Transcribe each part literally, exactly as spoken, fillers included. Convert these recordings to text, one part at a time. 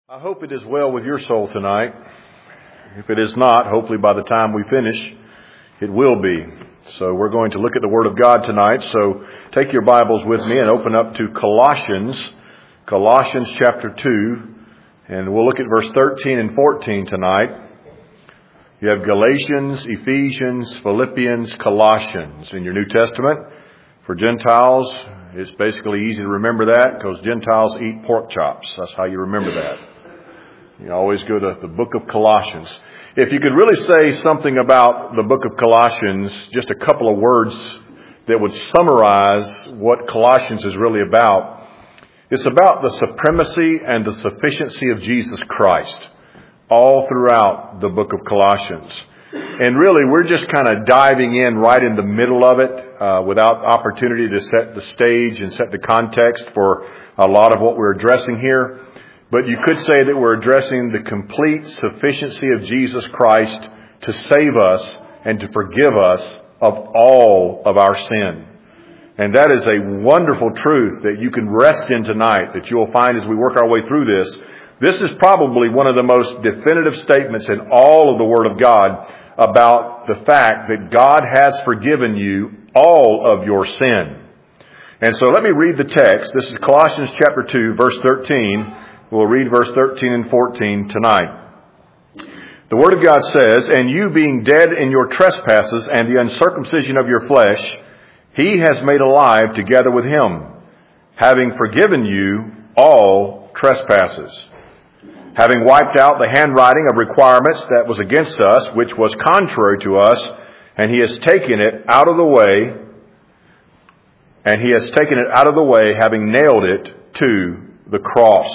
I hope it is well with your soul tonight. If it is not, hopefully by the time we finish, it will be. So we're going to look at the Word of God tonight. So take your Bibles with me and open up to Colossians, Colossians chapter two, and we'll look at verse thirteen and fourteen tonight. You have Galatians, Ephesians, Philippians, Colossians in your New Testament. For Gentiles, it's basically easy to remember that because Gentiles eat pork chops. That's how you remember that. You always go to the book of Colossians. If you could really say something about the book of Colossians, just a couple of words that would summarize what Colossians is really about. It's about the supremacy and the sufficiency of Jesus Christ all throughout the book of Colossians. And really, we're just kind of diving in right in the middle of it uh, without opportunity to set the stage and set the context for a lot of what we're addressing here. But you could say that we're addressing the complete sufficiency of Jesus Christ to save us and to forgive us of all of our sin. And that is a wonderful truth that you can rest in tonight, that you'll find as we work our way through this. This is probably one of the most definitive statements in all of the Word of God about the fact that God has forgiven you all of your sin. And so let me read the text. This is Colossians chapter two, verse thirteen. We'll read verse thirteen and fourteen tonight. The Word of God says, "And you being dead in your trespasses and the uncircumcision of your flesh, He has made alive together with Him, having forgiven you all trespasses, having wiped out the handwriting of requirements that was against us, which was contrary to us, and He has taken it out of the way, and He has taken it out of the way, having nailed it to the cross."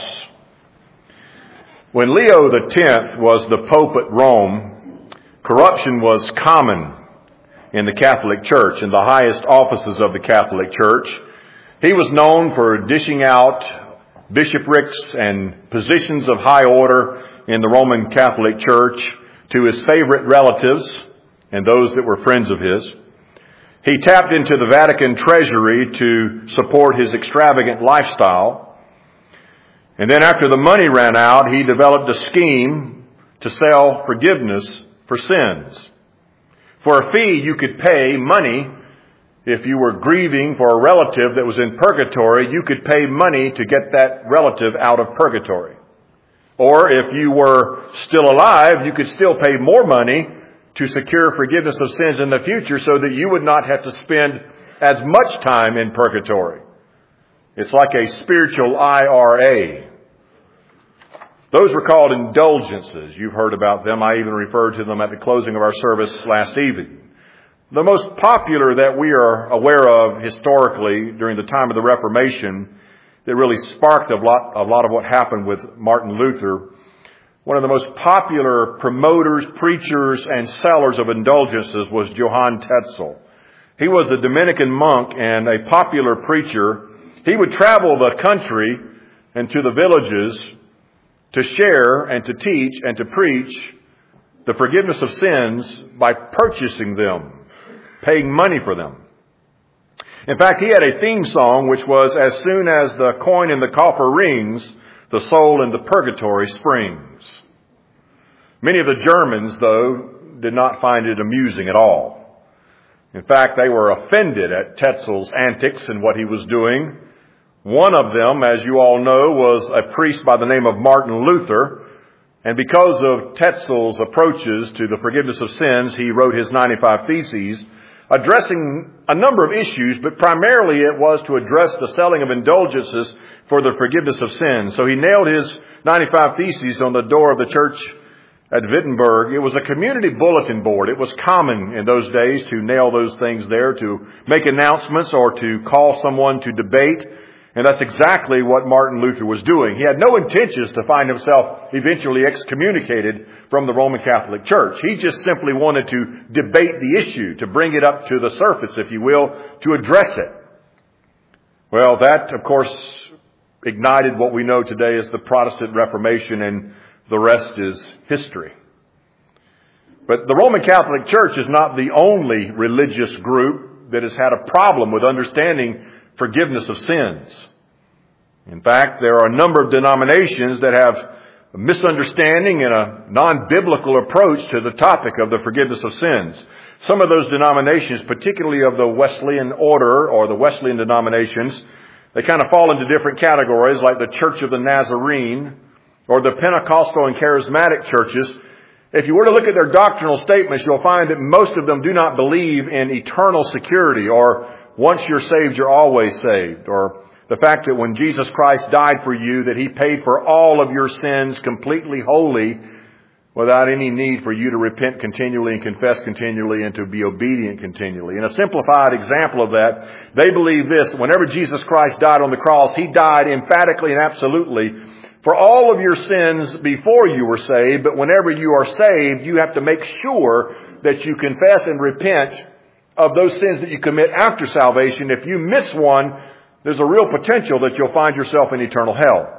When Leo the tenth was the Pope at Rome, corruption was common in the Catholic Church, in the highest offices of the Catholic Church. He was known for dishing out bishoprics and positions of high order in the Roman Catholic Church to his favorite relatives and those that were friends of his. He tapped into the Vatican treasury to support his extravagant lifestyle. And then after the money ran out, he developed a scheme to sell forgiveness for sins. For a fee, you could pay money. If you were grieving for a relative that was in purgatory, you could pay money to get that relative out of purgatory. Or if you were still alive, you could still pay more money to secure forgiveness of sins in the future so that you would not have to spend as much time in purgatory. It's like a spiritual I R A. Those were called indulgences. You've heard about them. I even referred to them at the closing of our service last evening. The most popular that we are aware of historically during the time of the Reformation that really sparked a lot, a lot of what happened with Martin Luther, one of the most popular promoters, preachers, and sellers of indulgences was Johann Tetzel. He was a Dominican monk and a popular preacher. He would travel the country and to the villages to share and to teach and to preach the forgiveness of sins by purchasing them, paying money for them. In fact, he had a theme song which was, "As soon as the coin in the coffer rings, the soul in the purgatory springs." Many of the Germans, though, did not find it amusing at all. In fact, they were offended at Tetzel's antics and what he was doing. One of them, as you all know, was a priest by the name of Martin Luther. And because of Tetzel's approaches to the forgiveness of sins, he wrote his ninety-five Theses, addressing a number of issues, but primarily it was to address the selling of indulgences for the forgiveness of sins. So he nailed his ninety-five Theses on the door of the church at Wittenberg. It was a community bulletin board. It was common in those days to nail those things there, to make announcements or to call someone to debate. And that's exactly what Martin Luther was doing. He had no intentions to find himself eventually excommunicated from the Roman Catholic Church. He just simply wanted to debate the issue, to bring it up to the surface, if you will, to address it. Well, that, of course, ignited what we know today as the Protestant Reformation, and the rest is history. But the Roman Catholic Church is not the only religious group that has had a problem with understanding forgiveness of sins. In fact, there are a number of denominations that have misunderstanding and a non-biblical approach to the topic of the forgiveness of sins. Some of those denominations, particularly of the Wesleyan order or the Wesleyan denominations, they kind of fall into different categories, like the Church of the Nazarene or the Pentecostal and Charismatic churches. If you were to look at their doctrinal statements, you'll find that most of them do not believe in eternal security, or once you're saved, you're always saved, or the fact that when Jesus Christ died for you, that He paid for all of your sins completely holy without any need for you to repent continually and confess continually and to be obedient continually. In a simplified example of that, they believe this: whenever Jesus Christ died on the cross, He died emphatically and absolutely for all of your sins before you were saved, but whenever you are saved, you have to make sure that you confess and repent of those sins that you commit after salvation. If you miss one, there's a real potential that you'll find yourself in eternal hell.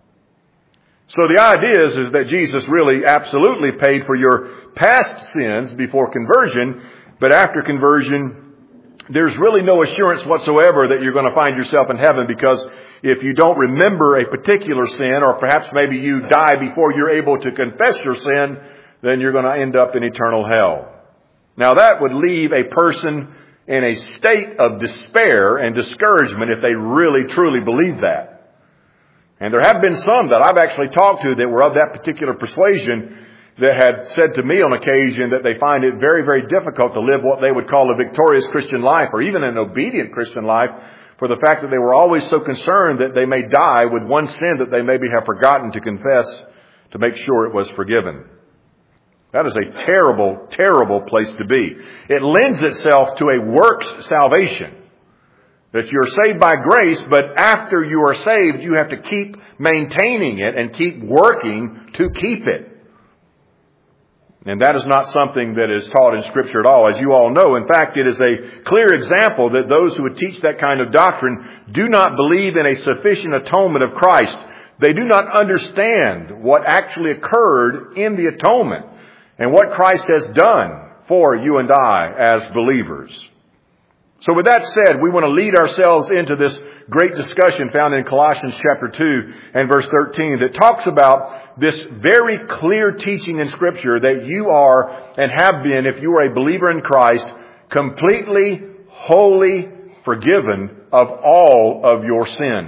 So the idea is, is that Jesus really absolutely paid for your past sins before conversion, but after conversion, there's really no assurance whatsoever that you're going to find yourself in heaven, because if you don't remember a particular sin, or perhaps maybe you die before you're able to confess your sin, then you're going to end up in eternal hell. Now that would leave a person in a state of despair and discouragement if they really truly believe that. And there have been some that I've actually talked to that were of that particular persuasion that had said to me on occasion that they find it very, very difficult to live what they would call a victorious Christian life, or even an obedient Christian life, for the fact that they were always so concerned that they may die with one sin that they maybe have forgotten to confess to make sure it was forgiven. That is a terrible, terrible place to be. It lends itself to a works salvation. That you're saved by grace, but after you are saved, you have to keep maintaining it and keep working to keep it. And that is not something that is taught in Scripture at all, as you all know. In fact, it is a clear example that those who would teach that kind of doctrine do not believe in a sufficient atonement of Christ. They do not understand what actually occurred in the atonement and what Christ has done for you and I as believers. So with that said, we want to lead ourselves into this great discussion found in Colossians chapter two and verse thirteen that talks about this very clear teaching in Scripture that you are and have been, if you are a believer in Christ, completely, wholly forgiven of all of your sin.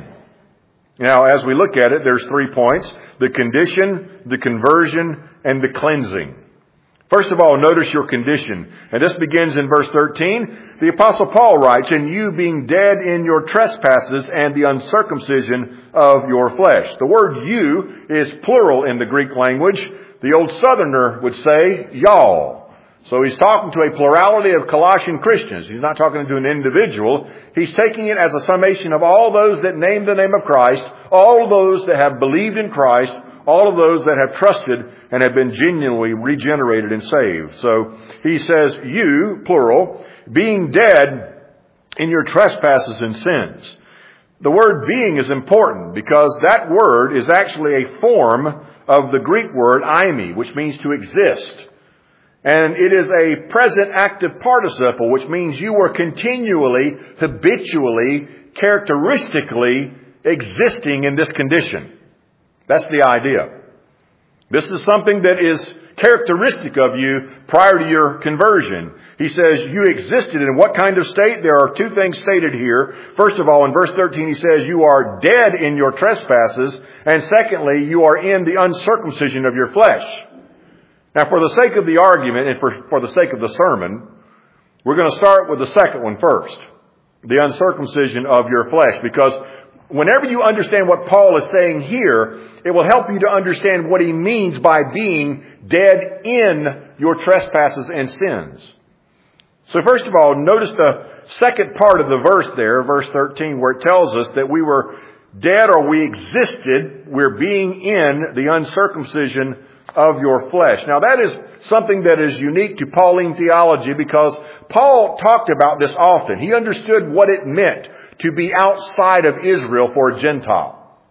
Now, as we look at it, there's three points: the condition, the conversion, and the cleansing. First of all, notice your condition. And this begins in verse thirteen. The Apostle Paul writes, "And you being dead in your trespasses and the uncircumcision of your flesh." The word "you" is plural in the Greek language. The old Southerner would say y'all. So he's talking to a plurality of Colossian Christians. He's not talking to an individual. He's taking it as a summation of all those that name the name of Christ, all those that have believed in Christ, all of those that have trusted and have been genuinely regenerated and saved. So he says, you, plural, being dead in your trespasses and sins. The word being is important because that word is actually a form of the Greek word eimi, which means to exist. And it is a present active participle, which means you were continually, habitually, characteristically existing in this condition. That's the idea. This is something that is characteristic of you prior to your conversion. He says you existed in what kind of state? There are two things stated here. First of all, in verse thirteen, he says you are dead in your trespasses. And secondly, you are in the uncircumcision of your flesh. Now, for the sake of the argument and for, for the sake of the sermon, we're going to start with the second one first. The uncircumcision of your flesh. Because whenever you understand what Paul is saying here, it will help you to understand what he means by being dead in your trespasses and sins. So first of all, notice the second part of the verse there, verse thirteen, where it tells us that we were dead or we existed, we're being in the uncircumcision of your flesh. Now that is something that is unique to Pauline theology because Paul talked about this often. He understood what it meant to be outside of Israel for a Gentile.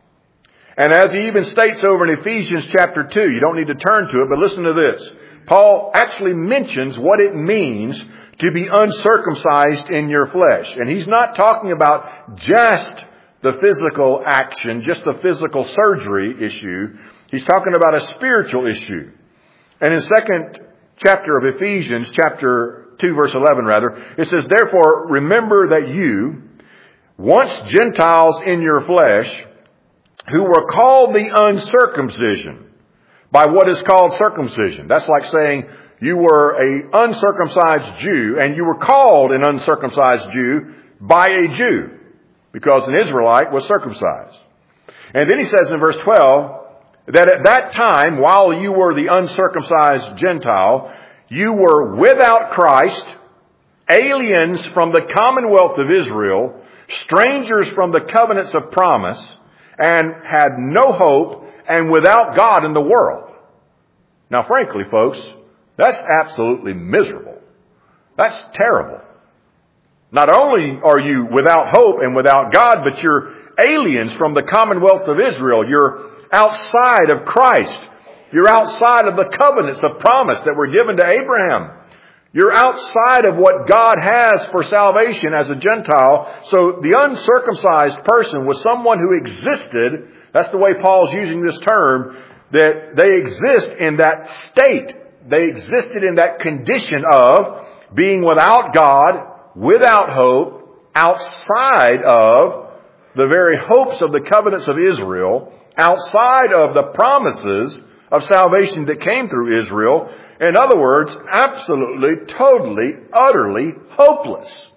And as he even states over in Ephesians chapter two, you don't need to turn to it, but listen to this. Paul actually mentions what it means to be uncircumcised in your flesh. And he's not talking about just the physical action, just the physical surgery issue. He's talking about a spiritual issue. And in second chapter of Ephesians, chapter two, verse eleven rather, it says, therefore, remember that you, once Gentiles in your flesh, who were called the uncircumcision by what is called circumcision. That's like saying you were a uncircumcised Jew and you were called an uncircumcised Jew by a Jew because an Israelite was circumcised. And then he says in verse twelve that at that time, while you were the uncircumcised Gentile, you were without Christ, aliens from the commonwealth of Israel, strangers from the covenants of promise, and had no hope and without God in the world. Now, frankly, folks, that's absolutely miserable. That's terrible. Not only are you without hope and without God, but you're aliens from the commonwealth of Israel. You're outside of Christ. You're outside of the covenants of promise that were given to Abraham. You're outside of what God has for salvation as a Gentile. So the uncircumcised person was someone who existed. That's the way Paul's using this term, that they exist in that state. They existed in that condition of being without God, without hope, outside of the very hopes of the covenants of Israel, outside of the promises of salvation that came through Israel. In other words, absolutely, totally, utterly hopeless.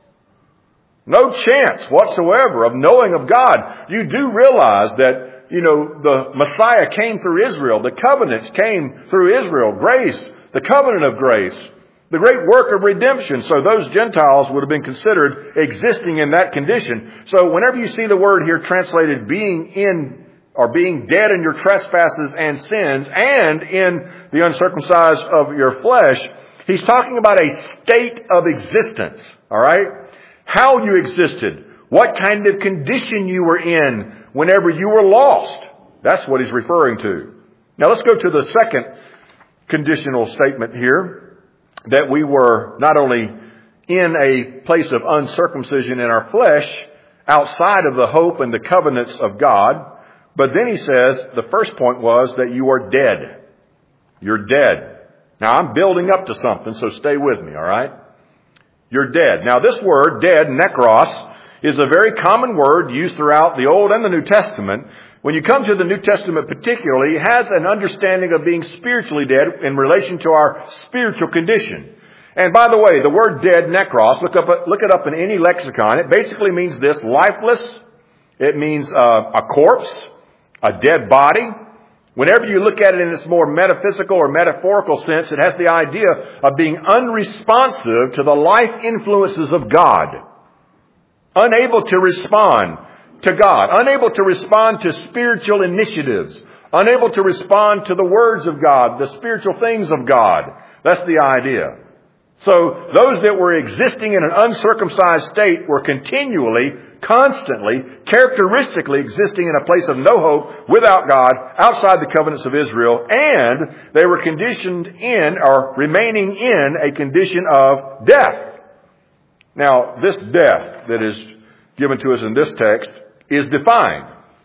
No chance whatsoever of knowing of God. You do realize that, you know, the Messiah came through Israel. The covenants came through Israel. Grace, the covenant of grace, the great work of redemption. So those Gentiles would have been considered existing in that condition. So whenever you see the word here translated being in or being dead in your trespasses and sins and in the uncircumcised of your flesh, he's talking about a state of existence. All right? How you existed. What kind of condition you were in whenever you were lost. That's what he's referring to. Now let's go to the second conditional statement here. That we were not only in a place of uncircumcision in our flesh, outside of the hope and the covenants of God, but then he says, the first point was that you are dead. You're dead. Now I'm building up to something, so stay with me, all right? You're dead. Now this word, dead, nekros, is a very common word used throughout the Old and the New Testament. When you come to the New Testament particularly, it has an understanding of being spiritually dead in relation to our spiritual condition. And by the way, the word dead, nekros, look up, look it up in any lexicon. It basically means this: lifeless. It means uh, a corpse, a dead body. Whenever you look at it in its more metaphysical or metaphorical sense, it has the idea of being unresponsive to the life influences of God. Unable to respond to God. Unable to respond to spiritual initiatives. Unable to respond to the words of God, the spiritual things of God. That's the idea. So those that were existing in an uncircumcised state were continually, constantly, characteristically existing in a place of no hope, without God, outside the covenants of Israel, and they were conditioned in, or remaining in, a condition of death. Now, this death that is given to us in this text is defined.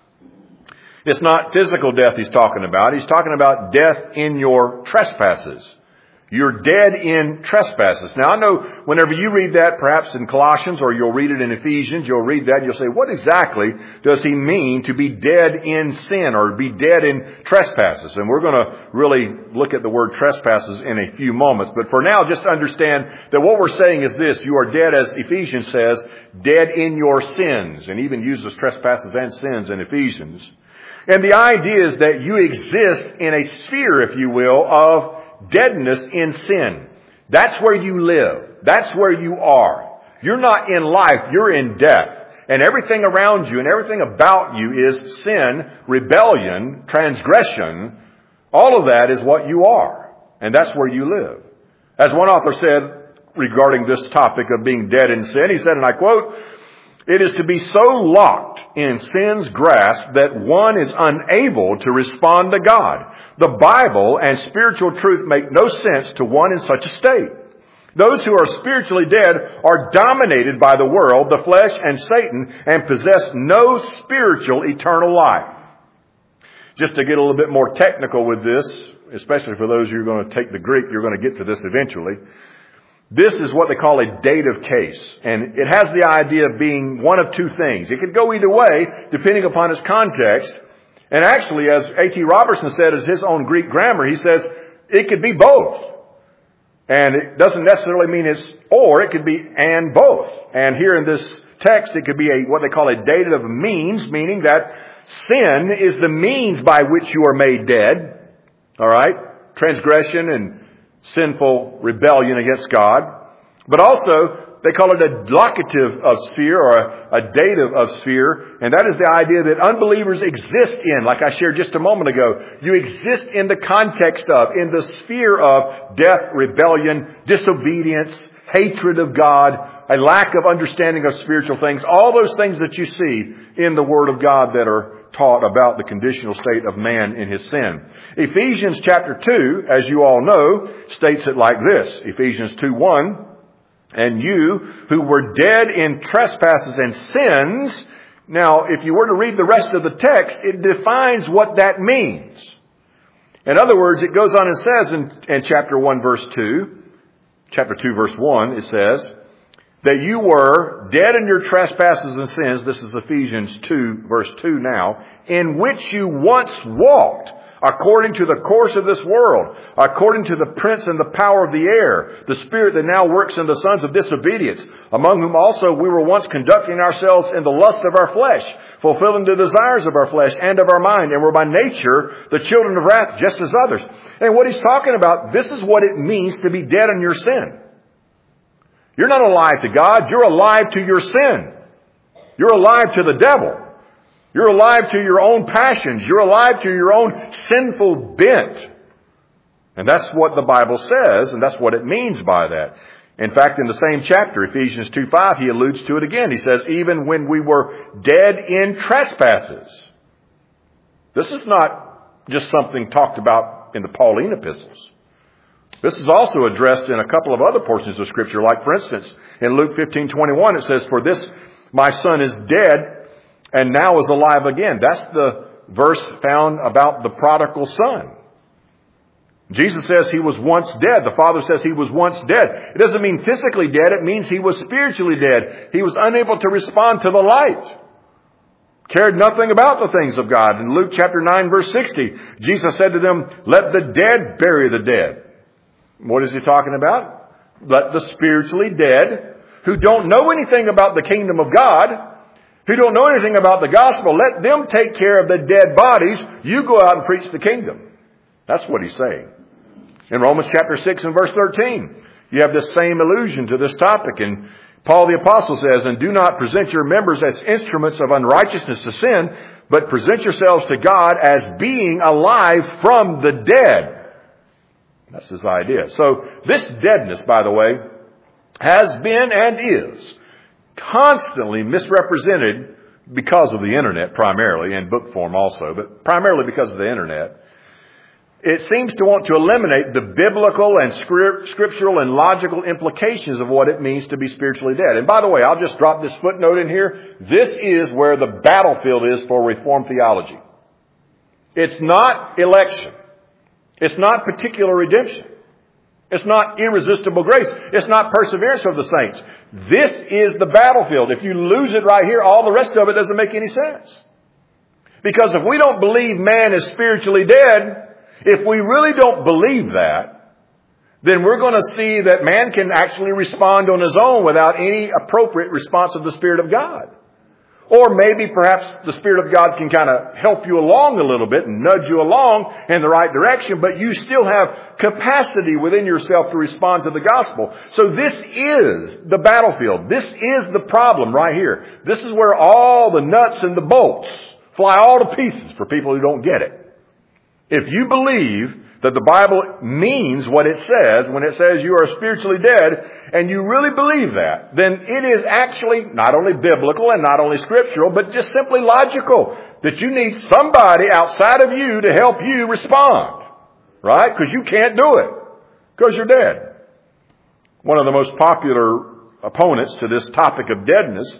It's not physical death he's talking about. He's talking about death in your trespasses. You're dead in trespasses. Now, I know whenever you read that, perhaps in Colossians, or you'll read it in Ephesians, you'll read that and you'll say, what exactly does he mean to be dead in sin or be dead in trespasses? And we're going to really look at the word trespasses in a few moments. But for now, just understand that what we're saying is this: you are dead, as Ephesians says, dead in your sins, and even uses trespasses and sins in Ephesians. And the idea is that you exist in a sphere, if you will, of deadness in sin. That's where you live. That's where you are. You're not in life, you're in death. And everything around you and everything about you is sin, rebellion, transgression. All of that is what you are. And that's where you live. As one author said regarding this topic of being dead in sin, he said, and I quote, "It is to be so locked in sin's grasp that one is unable to respond to God. The Bible and spiritual truth make no sense to one in such a state. Those who are spiritually dead are dominated by the world, the flesh, and Satan, and possess no spiritual eternal life." Just to get a little bit more technical with this, especially for those of you who are going to take the Greek, you're going to get to this eventually. This is what they call a dative case. And it has the idea of being one of two things. It could go either way, depending upon its context. And actually, as A T Robertson said as his own Greek grammar, he says it could be both. And it doesn't necessarily mean it's or, it could be and both. And here in this text, it could be a what they call a dative means, meaning that sin is the means by which you are made dead. All right? Transgression and sinful rebellion against God. But also, they call it a locative of sphere or a, a dative of sphere. And that is the idea that unbelievers exist in, like I shared just a moment ago. You exist in the context of, in the sphere of death, rebellion, disobedience, hatred of God, a lack of understanding of spiritual things. All those things that you see in the Word of God that are taught about the conditional state of man in his sin. Ephesians chapter two, as you all know, states it like this. Ephesians two one, and you who were dead in trespasses and sins. Now, if you were to read the rest of the text, it defines what that means. In other words, it goes on and says in, in chapter one verse two, chapter two verse one, it says, that you were dead in your trespasses and sins, this is Ephesians two, verse two now, in which you once walked, according to the course of this world, according to the prince and the power of the air, the spirit that now works in the sons of disobedience, among whom also we were once conducting ourselves in the lust of our flesh, fulfilling the desires of our flesh and of our mind, and were by nature the children of wrath, just as others. And what he's talking about, this is what it means to be dead in your sin. You're not alive to God. You're alive to your sin. You're alive to the devil. You're alive to your own passions. You're alive to your own sinful bent. And that's what the Bible says, and that's what it means by that. In fact, in the same chapter, Ephesians two five, he alludes to it again. He says, even when we were dead in trespasses. This is not just something talked about in the Pauline epistles. This is also addressed in a couple of other portions of Scripture, like, for instance, in Luke fifteen twenty-one, it says, for this my son is dead and now is alive again. That's the verse found about the prodigal son. Jesus says he was once dead. The Father says he was once dead. It doesn't mean physically dead. It means he was spiritually dead. He was unable to respond to the light. Cared nothing about the things of God. In Luke chapter nine, verse sixty, Jesus said to them, let the dead bury the dead. What is he talking about? Let the spiritually dead, who don't know anything about the kingdom of God, who don't know anything about the gospel, let them take care of the dead bodies. You go out and preach the kingdom. That's what he's saying. In Romans chapter six and verse thirteen, you have this same allusion to this topic. And Paul the Apostle says, and do not present your members as instruments of unrighteousness to sin, but present yourselves to God as being alive from the dead. That's his idea. So this deadness, by the way, has been and is constantly misrepresented because of the internet primarily, and book form also, but primarily because of the internet. It seems to want to eliminate the biblical and scriptural and logical implications of what it means to be spiritually dead. And by the way, I'll just drop this footnote in here. This is where the battlefield is for Reformed theology. It's not election. It's not particular redemption. It's not irresistible grace. It's not perseverance of the saints. This is the battlefield. If you lose it right here, all the rest of it doesn't make any sense. Because if we don't believe man is spiritually dead, if we really don't believe that, then we're going to see that man can actually respond on his own without any appropriate response of the Spirit of God. Or maybe perhaps the Spirit of God can kind of help you along a little bit and nudge you along in the right direction, but you still have capacity within yourself to respond to the gospel. So this is the battlefield. This is the problem right here. This is where all the nuts and the bolts fly all to pieces for people who don't get it. If you believe that the Bible means what it says when it says you are spiritually dead, and you really believe that, then it is actually not only biblical and not only scriptural, but just simply logical that you need somebody outside of you to help you respond. Right? Because you can't do it. Because you're dead. One of the most popular opponents to this topic of deadness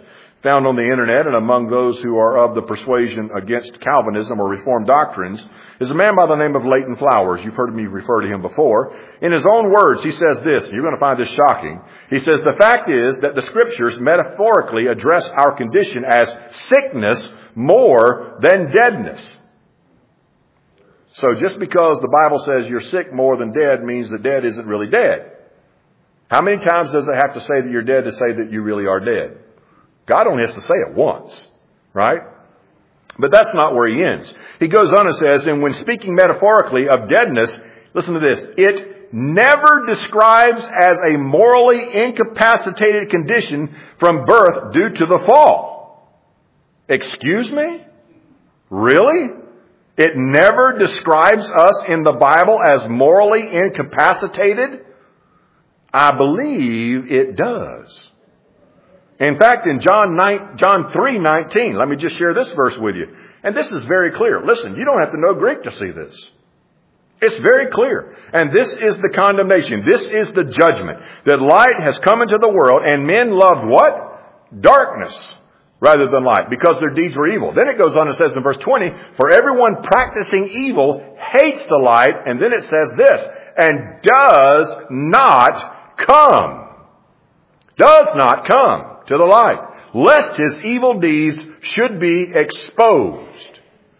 found on the internet and among those who are of the persuasion against Calvinism or Reformed doctrines is a man by the name of Leighton Flowers. You've heard me refer to him before. In his own words, he says this, and you're going to find this shocking. He says, the fact is that the Scriptures metaphorically address our condition as sickness more than deadness. So just because the Bible says you're sick more than dead means that dead isn't really dead. How many times does it have to say that you're dead to say that you really are dead? God only has to say it once, right? But that's not where he ends. He goes on and says, and when speaking metaphorically of deadness, listen to this, it never describes as a morally incapacitated condition from birth due to the fall. Excuse me? Really? It never describes us in the Bible as morally incapacitated? I believe it does. In fact, in John nine, John three nineteen, let me just share this verse with you. And this is very clear. Listen, you don't have to know Greek to see this. It's very clear. And this is the condemnation. This is the judgment. That light has come into the world and men loved what? Darkness rather than light because their deeds were evil. Then it goes on and says in verse twenty, for everyone practicing evil hates the light. And then it says this, and does not come. Does not come to the light, lest his evil deeds should be exposed.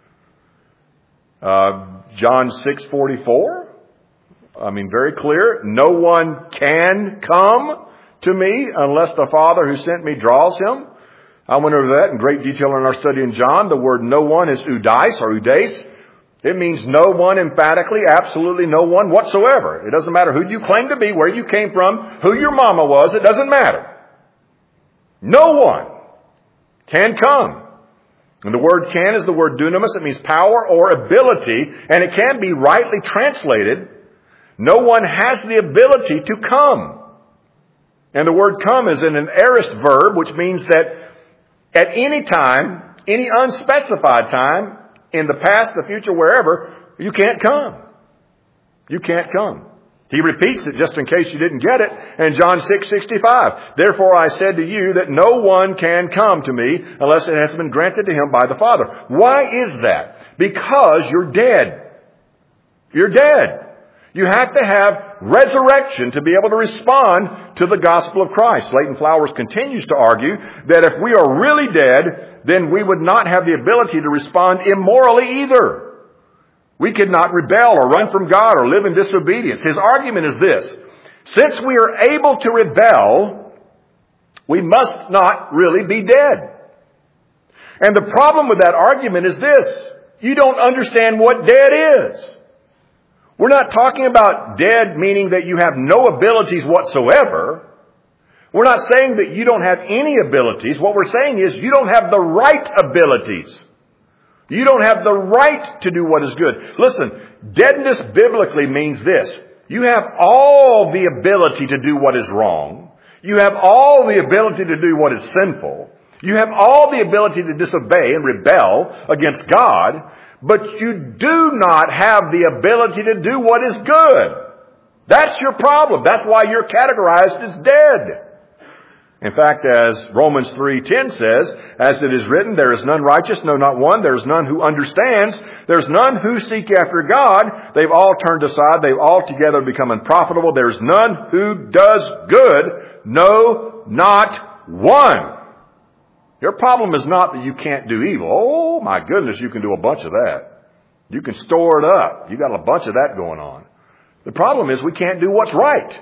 Uh, John six forty-four. I mean, very clear. No one can come to me unless the Father who sent me draws him. I went over that in great detail in our study in John. The word no one is udais or udes. It means no one emphatically, absolutely no one whatsoever. It doesn't matter who you claim to be, where you came from, who your mama was. It doesn't matter. No one can come. And the word can is the word dunamis. It means power or ability, and it can be rightly translated. No one has the ability to come. And the word come is in an aorist verb, which means that at any time, any unspecified time, in the past, the future, wherever, you can't come. You can't come. He repeats it just in case you didn't get it in John six sixty-five. Therefore I said to you that no one can come to me unless it has been granted to him by the Father. Why is that? Because you're dead. You're dead. You have to have resurrection to be able to respond to the gospel of Christ. Leighton Flowers continues to argue that if we are really dead, then we would not have the ability to respond immorally either. We could not rebel or run from God or live in disobedience. His argument is this. Since we are able to rebel, we must not really be dead. And the problem with that argument is this. You don't understand what dead is. We're not talking about dead meaning that you have no abilities whatsoever. We're not saying that you don't have any abilities. What we're saying is you don't have the right abilities. You don't have the right to do what is good. Listen, deadness biblically means this. You have all the ability to do what is wrong. You have all the ability to do what is sinful. You have all the ability to disobey and rebel against God, but you do not have the ability to do what is good. That's your problem. That's why you're categorized as dead. In fact, as Romans three ten says, as it is written, there is none righteous, no, not one. There is none who understands. There's none who seek after God. They've all turned aside. They've altogether become unprofitable. There's none who does good. No, not one. Your problem is not that you can't do evil. Oh, my goodness, you can do a bunch of that. You can store it up. You got a bunch of that going on. The problem is we can't do what's right.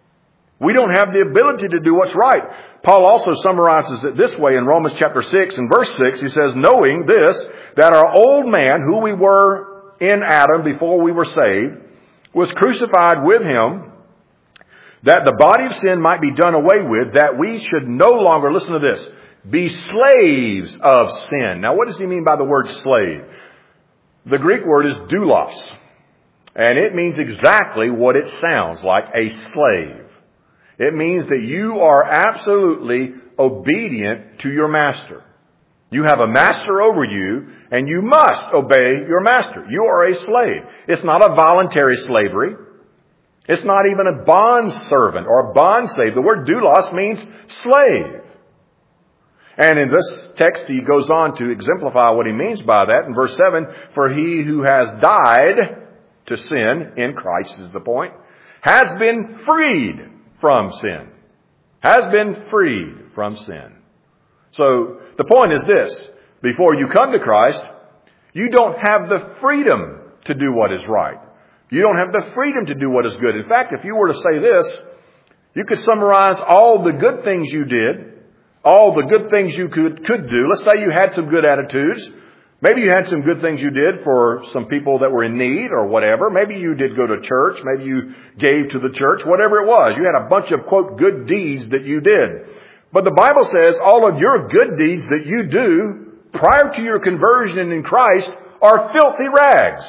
We don't have the ability to do what's right. Paul also summarizes it this way in Romans chapter six and verse six. He says, knowing this, that our old man, who we were in Adam before we were saved, was crucified with him, that the body of sin might be done away with, that we should no longer, listen to this, be slaves of sin. Now, what does he mean by the word slave? The Greek word is doulos, and it means exactly what it sounds like, a slave. It means that you are absolutely obedient to your master. You have a master over you, and you must obey your master. You are a slave. It's not a voluntary slavery. It's not even a bond servant or a bond slave. The word doulos means slave. And in this text, he goes on to exemplify what he means by that. In verse seven, for he who has died to sin, in Christ is the point, has been freed from sin. Has been freed from sin. So the point is this. Before you come to Christ, you don't have the freedom to do what is right. You don't have the freedom to do what is good. In fact, if you were to say this, you could summarize all the good things you did, all the good things you could, could do. Let's say you had some good attitudes. Maybe you had some good things you did for some people that were in need or whatever. Maybe you did go to church. Maybe you gave to the church, whatever it was. You had a bunch of, quote, good deeds that you did. But the Bible says all of your good deeds that you do prior to your conversion in Christ are filthy rags.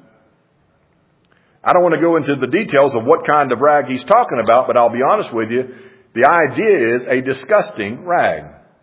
I don't want to go into the details of what kind of rag he's talking about, but I'll be honest with you. The idea is a disgusting rag.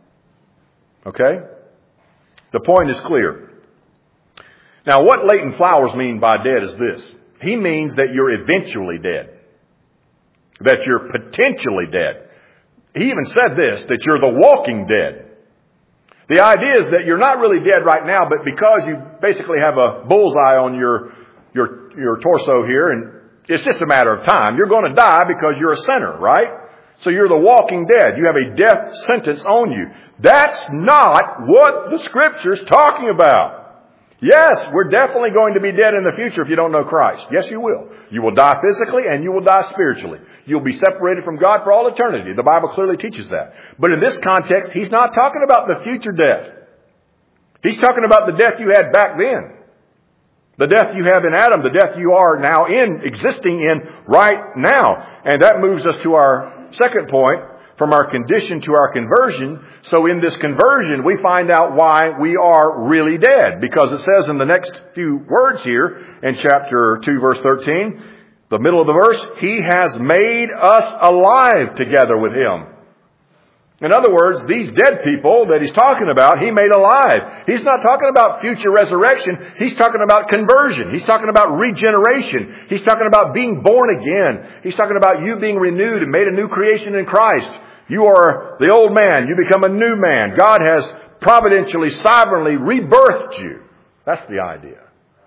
Okay? The point is clear. Now, what Leighton Flowers means by dead is this. He means that you're eventually dead. That you're potentially dead. He even said this, that you're the walking dead. The idea is that you're not really dead right now, but because you basically have a bullseye on your, your, your torso here, and it's just a matter of time. You're going to die because you're a sinner, right? So you're the walking dead. You have a death sentence on you. That's not what the Scripture's talking about. Yes, we're definitely going to be dead in the future if you don't know Christ. Yes, you will. You will die physically and you will die spiritually. You'll be separated from God for all eternity. The Bible clearly teaches that. But in this context, he's not talking about the future death. He's talking about the death you had back then. The death you have in Adam, the death you are now in, existing in right now. And that moves us to our second point, from our condition to our conversion. So in this conversion, we find out why we are really dead. Because it says in the next few words here, in chapter two, verse thirteen, the middle of the verse, He has made us alive together with Him. In other words, these dead people that he's talking about, he made alive. He's not talking about future resurrection. He's talking about conversion. He's talking about regeneration. He's talking about being born again. He's talking about you being renewed and made a new creation in Christ. You are the old man. You become a new man. God has providentially, sovereignly rebirthed you. That's the idea.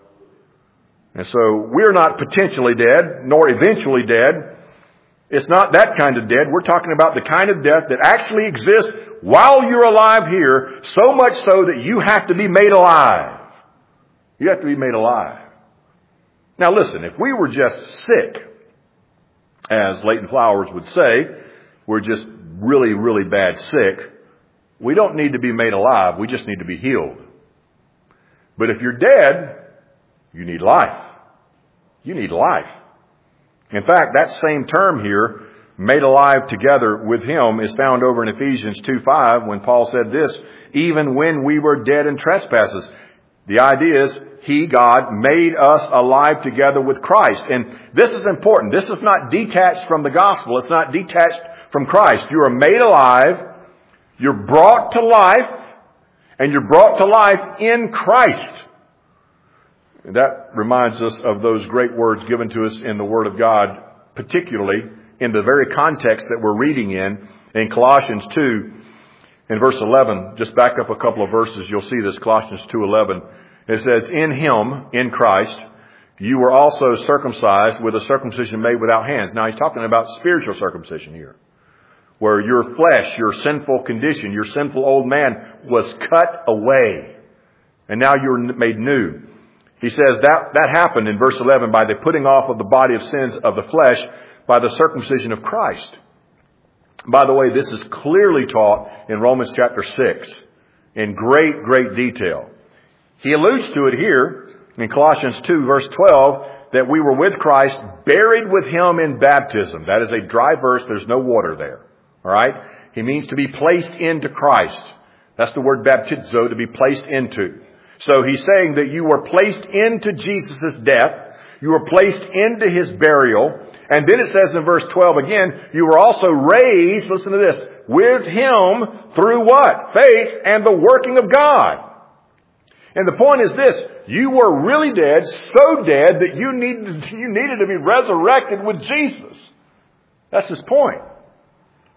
And so we're not potentially dead, nor eventually dead. It's not that kind of dead. We're talking about the kind of death that actually exists while you're alive here, so much so that you have to be made alive. You have to be made alive. Now listen, if we were just sick, as Leighton Flowers would say, we're just really, really bad sick, we don't need to be made alive. We just need to be healed. But if you're dead, you need life. You need life. In fact, that same term here, made alive together with Him, is found over in Ephesians two five when Paul said this, even when we were dead in trespasses. The idea is, He, God, made us alive together with Christ. And this is important. This is not detached from the gospel. It's not detached from Christ. You are made alive. You're brought to life. And you're brought to life in Christ. That reminds us of those great words given to us in the Word of God, particularly in the very context that we're reading in, in Colossians two, in verse eleven. Just back up a couple of verses, you'll see this, Colossians two eleven. It says, in Him, in Christ, you were also circumcised with a circumcision made without hands. Now he's talking about spiritual circumcision here, where your flesh, your sinful condition, your sinful old man was cut away. And now you're made new. He says that, that happened in verse eleven by the putting off of the body of sins of the flesh by the circumcision of Christ. By the way, this is clearly taught in Romans chapter six in great, great detail. He alludes to it here in Colossians two verse twelve that we were with Christ, buried with Him in baptism. That is a dry verse. There's no water there. All right? He means to be placed into Christ. That's the word baptizo, to be placed into. So he's saying that you were placed into Jesus' death. You were placed into His burial. And then it says in verse twelve again, you were also raised, listen to this, with Him through what? Faith and the working of God. And the point is this, you were really dead, so dead that you needed, you needed to be resurrected with Jesus. That's his point.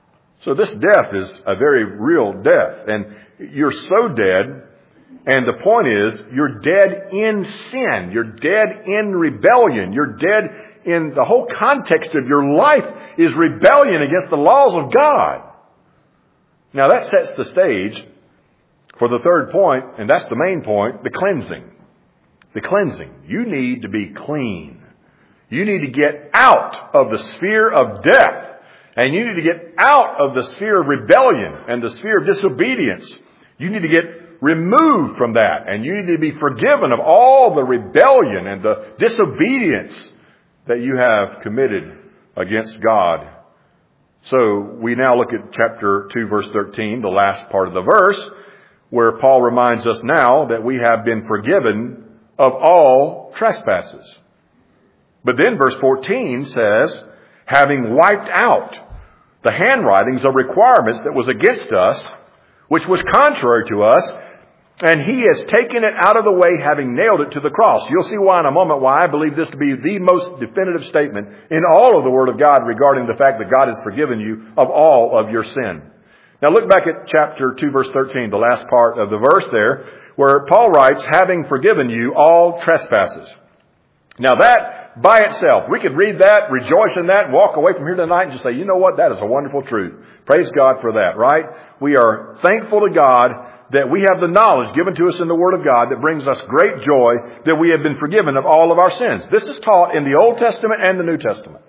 So this death is a very real death. And you're so dead, and the point is, you're dead in sin. You're dead in rebellion. You're dead in the whole context of your life is rebellion against the laws of God. Now that sets the stage for the third point, and that's the main point, the cleansing. The cleansing. You need to be clean. You need to get out of the sphere of death. And you need to get out of the sphere of rebellion and the sphere of disobedience. You need to get removed from that. And you need to be forgiven of all the rebellion and the disobedience that you have committed against God. So we now look at chapter two, verse thirteen, the last part of the verse, where Paul reminds us now that we have been forgiven of all trespasses. But then verse fourteen says, having wiped out the handwritings of requirements that was against us, which was contrary to us, and he has taken it out of the way, having nailed it to the cross. You'll see why in a moment why I believe this to be the most definitive statement in all of the Word of God regarding the fact that God has forgiven you of all of your sin. Now look back at chapter two, verse thirteen, the last part of the verse there, where Paul writes, having forgiven you all trespasses. Now that by itself, we could read that, rejoice in that, and walk away from here tonight and just say, you know what, that is a wonderful truth. Praise God for that, right? We are thankful to God that we have the knowledge given to us in the Word of God that brings us great joy that we have been forgiven of all of our sins. This is taught in the Old Testament and the New Testament.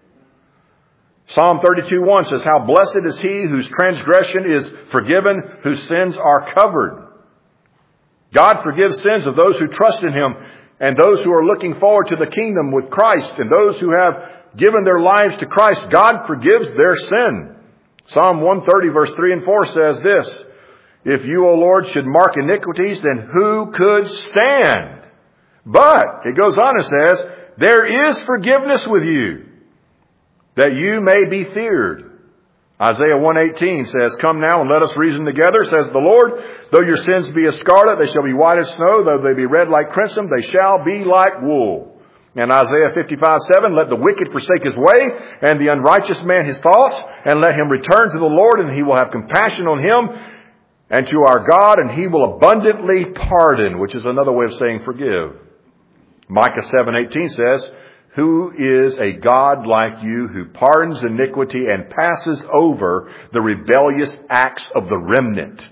Psalm thirty-two one says, how blessed is he whose transgression is forgiven, whose sins are covered. God forgives sins of those who trust in Him and those who are looking forward to the kingdom with Christ and those who have given their lives to Christ. God forgives their sin. Psalm one thirty verse three and four says this, if you, O Lord, should mark iniquities, then who could stand? But, it goes on and says, there is forgiveness with you, that you may be feared. Isaiah one eighteen says, come now and let us reason together, says the Lord. Though your sins be as scarlet, they shall be white as snow. Though they be red like crimson, they shall be like wool. And Isaiah fifty-five seven, let the wicked forsake his way, and the unrighteous man his thoughts, and let him return to the Lord, and he will have compassion on him, and to our God, and he will abundantly pardon, which is another way of saying forgive. Micah seven eighteen says, who is a God like you who pardons iniquity and passes over the rebellious acts of the remnant?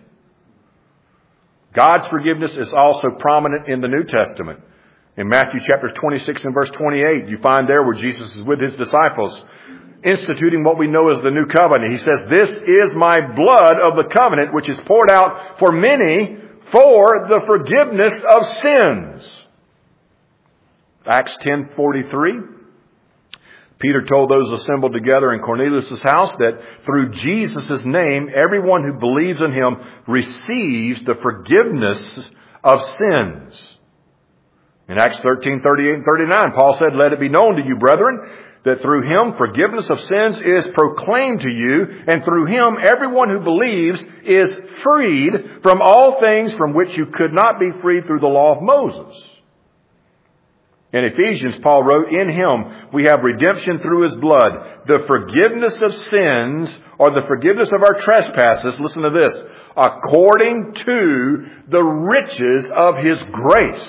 God's forgiveness is also prominent in the New Testament. In Matthew chapter twenty-six and verse twenty-eight, you find there where Jesus is with his disciples, instituting what we know as the new covenant. He says, this is my blood of the covenant, which is poured out for many for the forgiveness of sins. Acts ten forty-three. Peter told those assembled together in Cornelius' house that through Jesus' name, everyone who believes in him receives the forgiveness of sins. In Acts thirteen thirty-eight and thirty-nine, Paul said, let it be known to you, brethren, that through him forgiveness of sins is proclaimed to you, and through him everyone who believes is freed from all things from which you could not be freed through the law of Moses. In Ephesians, Paul wrote, in him we have redemption through his blood, the forgiveness of sins, or the forgiveness of our trespasses, listen to this, according to the riches of his grace.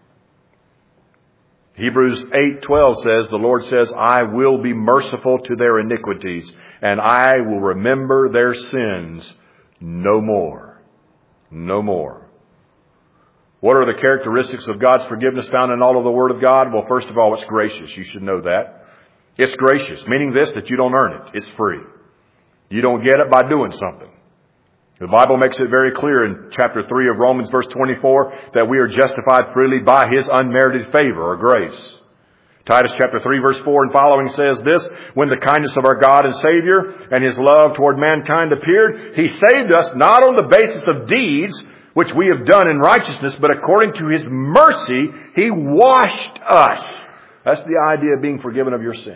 Hebrews eight twelve says, the Lord says, I will be merciful to their iniquities, and I will remember their sins no more. No more. What are the characteristics of God's forgiveness found in all of the Word of God? Well, first of all, it's gracious. You should know that. It's gracious, meaning this, that you don't earn it. It's free. You don't get it by doing something. The Bible makes it very clear in chapter three of Romans, verse twenty-four, that we are justified freely by his unmerited favor or grace. Titus chapter three, verse four and following says this, when the kindness of our God and Savior and his love toward mankind appeared, he saved us not on the basis of deeds which we have done in righteousness, but according to his mercy, he washed us. That's the idea of being forgiven of your sins.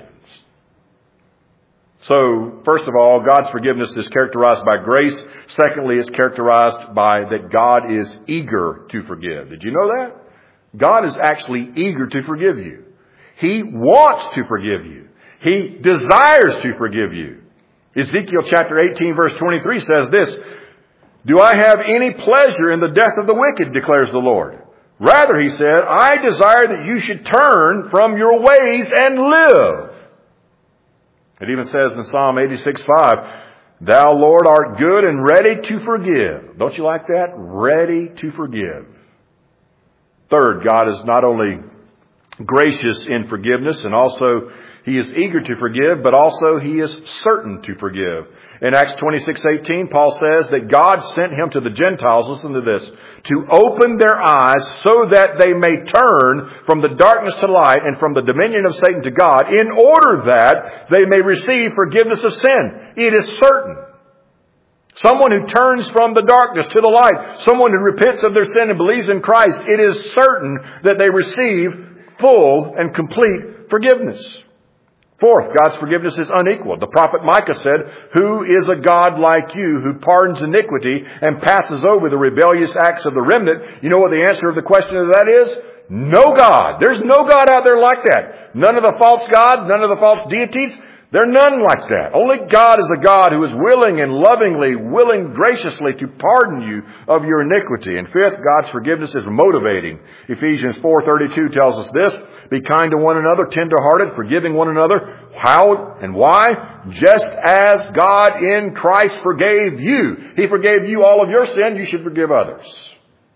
So, first of all, God's forgiveness is characterized by grace. Secondly, it's characterized by that God is eager to forgive. Did you know that? God is actually eager to forgive you. He wants to forgive you. He desires to forgive you. Ezekiel chapter eighteen verse twenty-three says this, "Do I have any pleasure in the death of the wicked, declares the Lord? Rather," he said, "I desire that you should turn from your ways and live." It even says in Psalm eighty-six five, "Thou, Lord, art good and ready to forgive." Don't you like that? Ready to forgive. Third, God is not only gracious in forgiveness, and also He is eager to forgive, but also He is certain to forgive. In Acts twenty-six eighteen, Paul says that God sent Him to the Gentiles, listen to this, to open their eyes so that they may turn from the darkness to light and from the dominion of Satan to God, in order that they may receive forgiveness of sin. It is certain. Someone who turns from the darkness to the light, someone who repents of their sin and believes in Christ, it is certain that they receive full and complete forgiveness. Fourth, God's forgiveness is unequaled. The prophet Micah said, "Who is a God like you who pardons iniquity and passes over the rebellious acts of the remnant?" You know what the answer of the question to that is? No God. There's no God out there like that. None of the false gods, none of the false deities. There are none like that. Only God is a God who is willing and lovingly, willing graciously to pardon you of your iniquity. And fifth, God's forgiveness is motivating. Ephesians four thirty-two tells us this, "Be kind to one another, tender-hearted, forgiving one another." How and why? "Just as God in Christ forgave you." He forgave you all of your sin, you should forgive others.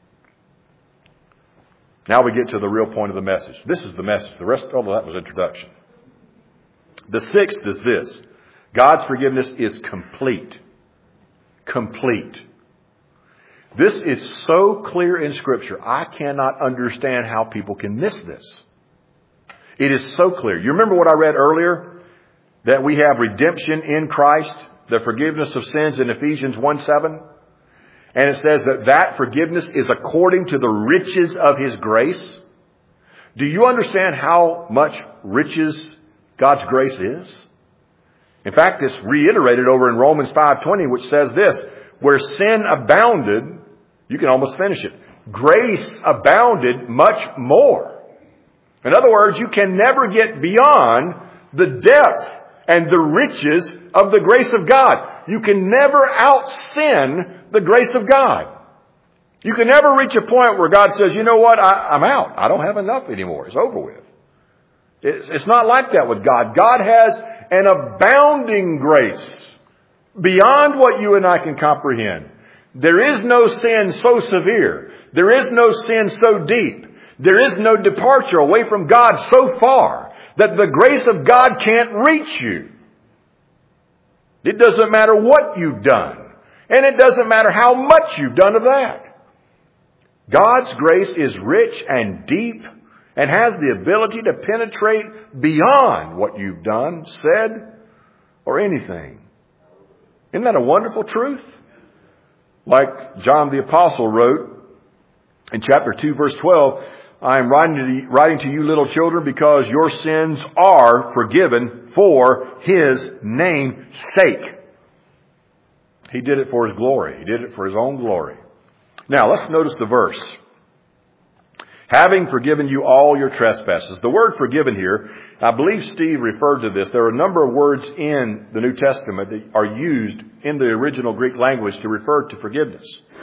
Now we get to the real point of the message. This is the message. The rest of that was introduction. The sixth is this. God's forgiveness is complete. Complete. This is so clear in Scripture. I cannot understand how people can miss this. It is so clear. You remember what I read earlier? That we have redemption in Christ, the forgiveness of sins in Ephesians one seven. And it says that that forgiveness is according to the riches of His grace. Do you understand how much riches God's grace is? In fact, it's reiterated over in Romans five twenty, which says this, "Where sin abounded," you can almost finish it, "grace abounded much more." In other words, you can never get beyond the depth and the riches of the grace of God. You can never out-sin the grace of God. You can never reach a point where God says, "You know what, I, I'm out. I don't have enough anymore. It's over with." It's, it's not like that with God. God has an abounding grace beyond what you and I can comprehend. There is no sin so severe. There is no sin so deep. There is no departure away from God so far that the grace of God can't reach you. It doesn't matter what you've done. And it doesn't matter how much you've done of that. God's grace is rich and deep and has the ability to penetrate beyond what you've done, said, or anything. Isn't that a wonderful truth? Like John the Apostle wrote in chapter two, verse twelve, "I am writing to, you, writing to you, little children, because your sins are forgiven for His name's sake." He did it for His glory. He did it for His own glory. Now, let's notice the verse. "Having forgiven you all your trespasses." The word forgiven here, I believe Steve referred to this. There are a number of words in the New Testament that are used in the original Greek language to refer to forgiveness.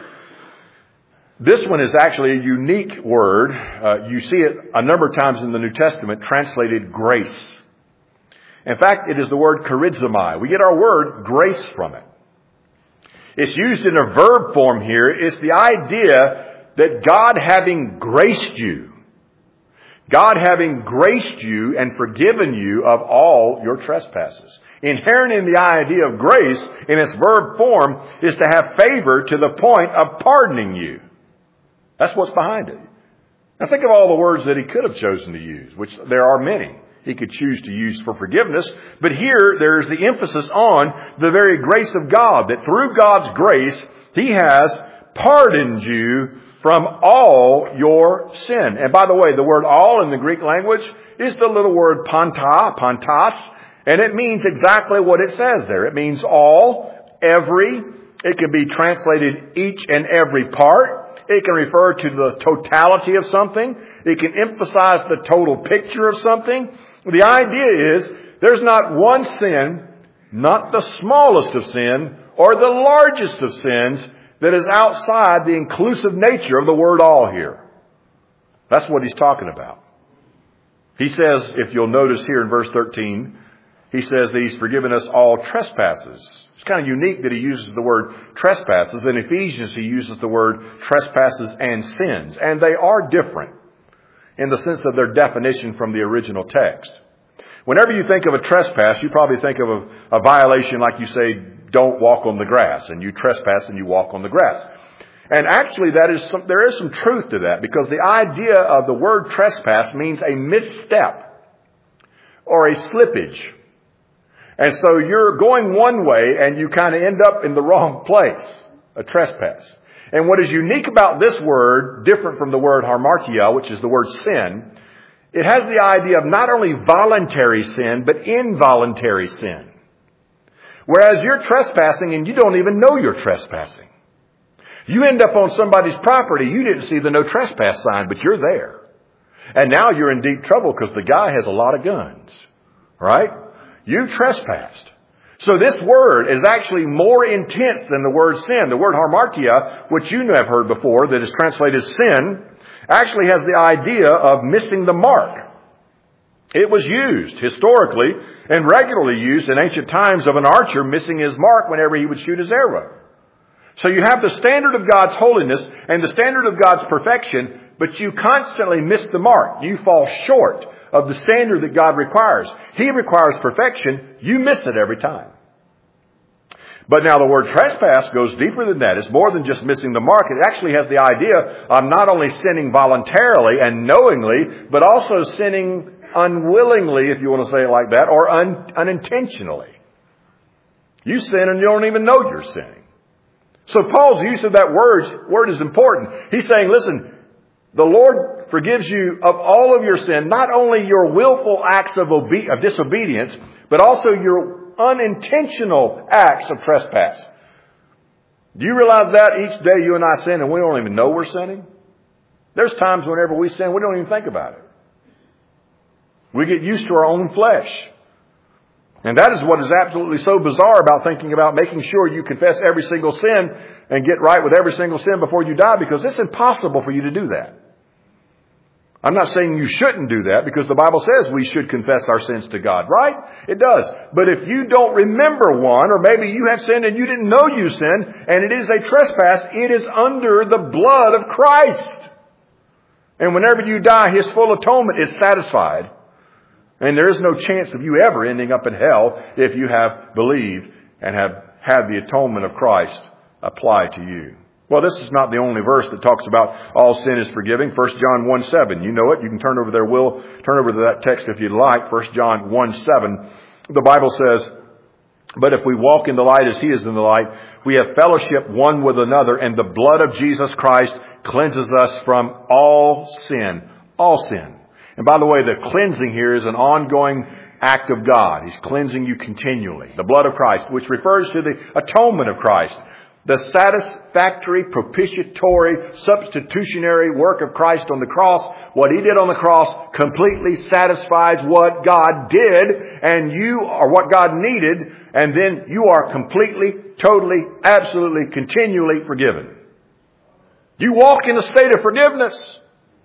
This one is actually a unique word. Uh, you see it a number of times in the New Testament translated grace. In fact, it is the word charizomai. We get our word grace from it. It's used in a verb form here. It's the idea that God having graced you, God having graced you and forgiven you of all your trespasses. Inherent in the idea of grace in its verb form is to have favor to the point of pardoning you. That's what's behind it. Now think of all the words that He could have chosen to use, which there are many He could choose to use for forgiveness. But here there's the emphasis on the very grace of God, that through God's grace, He has pardoned you from all your sin. And by the way, the word all in the Greek language is the little word panta, pantas, and it means exactly what it says there. It means all, every. It can be translated each and every part. It can refer to the totality of something. It can emphasize the total picture of something. The idea is there's not one sin, not the smallest of sin or the largest of sins that is outside the inclusive nature of the word all here. That's what he's talking about. He says, if you'll notice here in verse thirteen, he says that he's forgiven us all trespasses. It's kind of unique that he uses the word trespasses. In Ephesians, he uses the word trespasses and sins. And they are different in the sense of their definition from the original text. Whenever you think of a trespass, you probably think of a, a violation like you say, don't walk on the grass. And you trespass and you walk on the grass. And actually, that is some, there is some truth to that, because the idea of the word trespass means a misstep or a slippage. And so you're going one way and you kind of end up in the wrong place, a trespass. And what is unique about this word, different from the word hamartia, which is the word sin, it has the idea of not only voluntary sin, but involuntary sin. Whereas you're trespassing and you don't even know you're trespassing. You end up on somebody's property. You didn't see the no trespass sign, but you're there. And now you're in deep trouble because the guy has a lot of guns. Right? You trespassed. So this word is actually more intense than the word sin. The word hamartia, which you have heard before, that is translated sin, actually has the idea of missing the mark. It was used historically and regularly used in ancient times of an archer missing his mark whenever he would shoot his arrow. So you have the standard of God's holiness and the standard of God's perfection, but you constantly miss the mark. You fall short of the standard that God requires. He requires perfection. You miss it every time. But now the word trespass goes deeper than that. It's more than just missing the mark. It actually has the idea of not only sinning voluntarily and knowingly, but also sinning unwillingly, if you want to say it like that, or un- unintentionally. You sin and you don't even know you're sinning. So Paul's use of that word, word is important. He's saying, listen, the Lord forgives you of all of your sin, not only your willful acts of, obe- of disobedience, but also your unintentional acts of trespass. Do you realize that each day you and I sin and we don't even know we're sinning? There's times whenever we sin, we don't even think about it. We get used to our own flesh. And that is what is absolutely so bizarre about thinking about making sure you confess every single sin and get right with every single sin before you die, because it's impossible for you to do that. I'm not saying you shouldn't do that, because the Bible says we should confess our sins to God, right? It does. But if you don't remember one, or maybe you have sinned and you didn't know you sinned, and it is a trespass, it is under the blood of Christ. And whenever you die, His full atonement is satisfied. And there is no chance of you ever ending up in hell if you have believed and have had the atonement of Christ applied to you. Well, this is not the only verse that talks about all sin is forgiving. First John one seven. You know it. You can turn over there, Will. Turn over to that text if you'd like. First John one seven. The Bible says, but if we walk in the light as He is in the light, we have fellowship one with another, and the blood of Jesus Christ cleanses us from all sin. All sin. And by the way, the cleansing here is an ongoing act of God. He's cleansing you continually. The blood of Christ, which refers to the atonement of Christ. The satisfactory, propitiatory, substitutionary work of Christ on the cross. What He did on the cross completely satisfies what God did and you are what God needed. And then you are completely, totally, absolutely, continually forgiven. You walk in a state of forgiveness.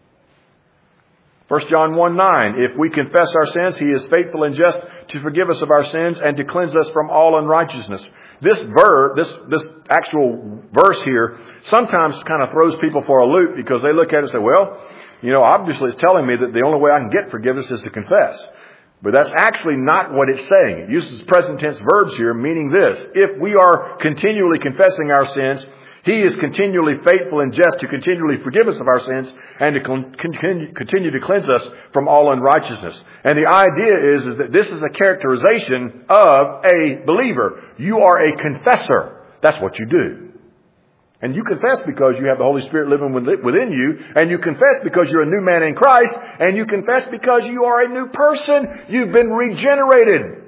First John one nine, if we confess our sins, He is faithful and just to forgive us of our sins and to cleanse us from all unrighteousness. This verb, this, this actual verse here, sometimes kind of throws people for a loop, because they look at it and say, well, you know, obviously it's telling me that the only way I can get forgiveness is to confess. But that's actually not what it's saying. It uses present tense verbs here, meaning this: if we are continually confessing our sins, He is continually faithful and just to continually forgive us of our sins and to continue, continue to cleanse us from all unrighteousness. And the idea is, is that this is a characterization of a believer. You are a confessor. That's what you do. And you confess because you have the Holy Spirit living within you. And you confess because you're a new man in Christ. And you confess because you are a new person. You've been regenerated.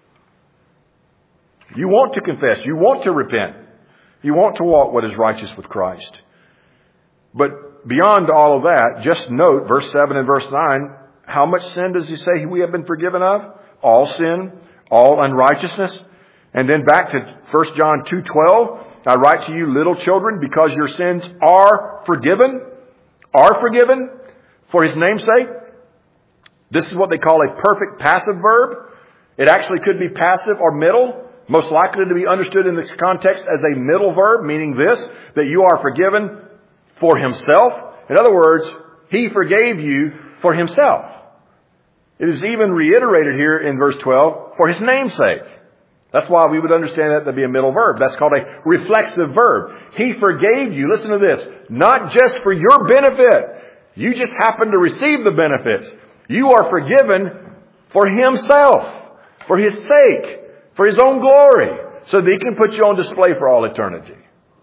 You want to confess. You want to repent. You want to walk what is righteous with Christ. But beyond all of that, just note verse seven and verse nine. How much sin does He say we have been forgiven of? All sin, all unrighteousness. And then back to First John two twelve. I write to you, little children, because your sins are forgiven, are forgiven for His name's sake. This is what they call a perfect passive verb. It actually could be passive or middle, most likely to be understood in this context as a middle verb, meaning this, that you are forgiven for Himself. In other words, He forgave you for Himself. It is even reiterated here in verse twelve, for His name's sake. That's why we would understand that to be a middle verb. That's called a reflexive verb. He forgave you, listen to this, not just for your benefit. You just happen to receive the benefits. You are forgiven for Himself, for His sake, for His own glory, so that He can put you on display for all eternity.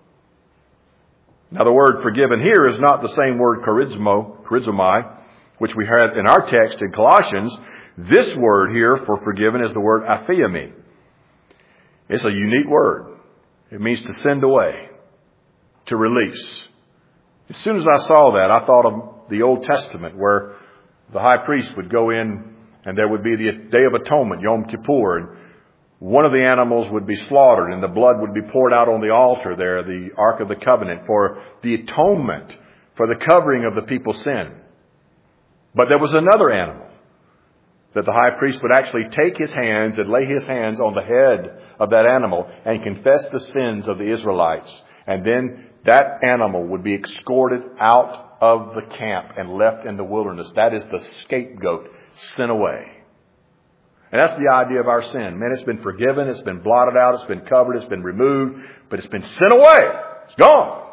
Now the word forgiven here is not the same word charizmo, charizomai, which we had in our text in Colossians. This word here for forgiven is the word aphiemi. It's a unique word. It means to send away, to release. As soon as I saw that, I thought of the Old Testament where the high priest would go in and there would be the Day of Atonement, Yom Kippur, and one of the animals would be slaughtered and the blood would be poured out on the altar there, the Ark of the Covenant, for the atonement, for the covering of the people's sin. But there was another animal that the high priest would actually take his hands and lay his hands on the head of that animal and confess the sins of the Israelites. And then that animal would be escorted out of the camp and left in the wilderness. That is the scapegoat, sent away. And that's the idea of our sin. Man, it's been forgiven, it's been blotted out, it's been covered, it's been removed, but it's been sent away. It's gone.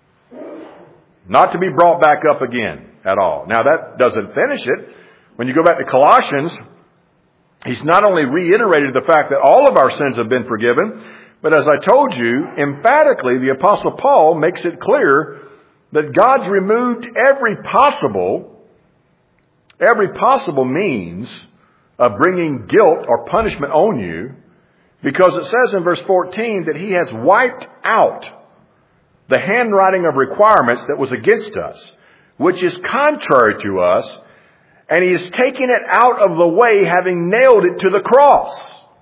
Not to be brought back up again at all. Now that doesn't finish it. When you go back to Colossians, he's not only reiterated the fact that all of our sins have been forgiven, but as I told you, emphatically, the Apostle Paul makes it clear that God's removed every possible, every possible means of bringing guilt or punishment on you, because it says in verse fourteen that He has wiped out the handwriting of requirements that was against us, which is contrary to us, and He has taken it out of the way, having nailed it to the cross.